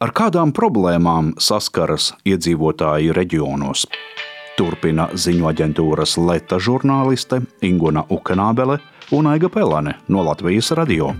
Ar kādām problēmām saskaras iedzīvotāji reģionos? Turpina ziņu aģentūras Leta žurnāliste Inguna Ukenābele un Aiga Pelane no Latvijas radio.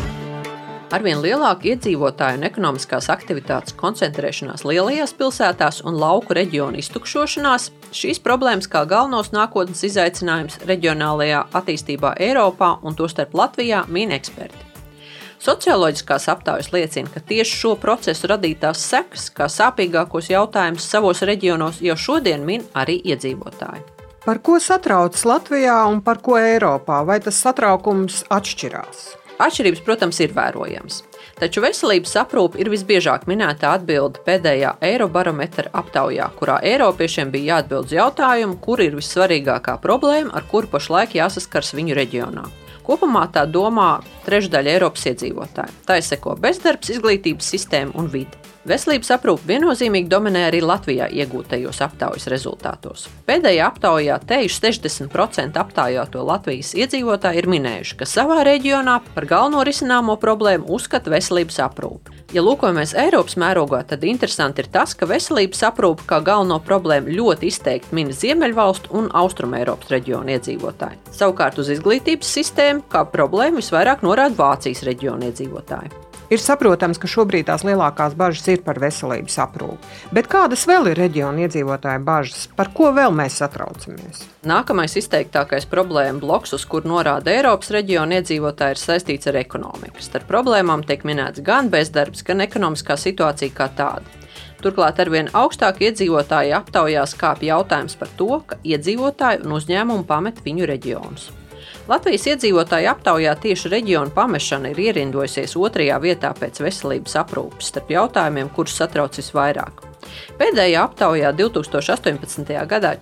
Arvien lielāka iedzīvotāju un ekonomiskās aktivitātes koncentrēšanās lielajās pilsētās un lauku reģionu iztukšošanās, šīs problēmas kā galvenos nākotnes izaicinājums reģionālajā attīstībā Eiropā un tostarp Latvijā min eksperti. Socioloģiskās aptaujas liecina, ka tieši šo procesu radītās sekas, kā sāpīgākos jautājumus savos reģionos, jau šodien min arī iedzīvotāji. Par ko satrauc Latvijā un par ko Eiropā? Vai tas satraukums atšķirās? Atšķirības, protams, ir vērojamas. Taču veselības aprūpe ir visbiežāk minētā atbilde pēdējā Eirobarometra aptaujā, kurā eiropiešiem bija jāatbild uz jautājumu, kur ir vissvarīgākā problēma, ar kuru pašlaik jāsaskars viņu reģionā. Kopumā tā domā trešdaļa Eiropas iedzīvotāji. Tā seko bezdarbs, izglītības sistēma un vide. Veselības aprūpe viennozīmīgi dominē arī Latvijā iegūtajos aptaujas rezultātos. Pēdējā aptaujā tieši 60% aptaujāto Latvijas iedzīvotāji ir minējuši, ka savā reģionā par galveno risināmo problēmu uzskata veselības aprūpi. Ja lūkojamies Eiropas mērogā, tad interesanti ir tas, ka veselības aprūpe kā galveno problēmu ļoti izteikti min Ziemeļvalstu un Austrumeiropas reģionu iedzīvotāji. Savukārt uz izglītības sistēmu kā problēmu visvairāk norāda Vācijas reģionu iedzīvotāji. Ir saprotams, ka šobrīd tās lielākās bažas ir par veselības aprūpi. Bet kādas vēl ir reģionu iedzīvotāju bažas? Par ko vēl mēs satraucamies? Nākamais izteiktākais problēma bloks, uz kur norāda Eiropas reģionu iedzīvotāji, ir saistīts ar ekonomiku. Starp problēmām tiek minēts gan bezdarbs, gan ekonomiskā situācija kā tāda. Turklāt arvien augstāk iedzīvotāji aptaujās kāpj jautājums par to, ka iedzīvotāji un uzņēmumi pamet viņu reģionus. Latvijas iedzīvotāju aptaujā tieši reģionu pamešana ir ierindojusies 2. vietā pēc veselības aprūpes starp jautājumiem, kurus satrauc visvairāk. Pēdējā aptaujā 2018. gadā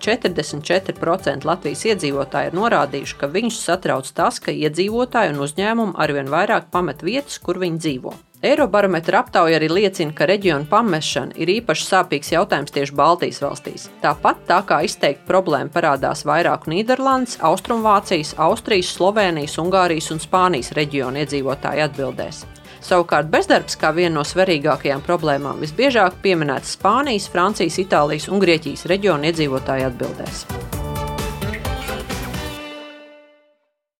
44% Latvijas iedzīvotāji ir norādījuši, ka viņus satrauc tas, ka iedzīvotāji un uzņēmumi arvien vairāk pamet vietas, kur viņi dzīvo. Eirobarometra aptauja arī liecina, ka reģionu pamešana ir īpaši sāpīgs jautājums tieši Baltijas valstīs. Tāpat tā kā izteikti problēma parādās vairāku Nīderlandes, Austrumvācijas, Austrijas, Slovēnijas, Ungārijas un Spānijas reģionu iedzīvotāju atbildēs. Savukārt bezdarbs kā viena no svarīgākajām problēmām visbiežāk pieminēts Spānijas, Francijas, Itālijas un Grieķijas reģionu iedzīvotāju atbildēs.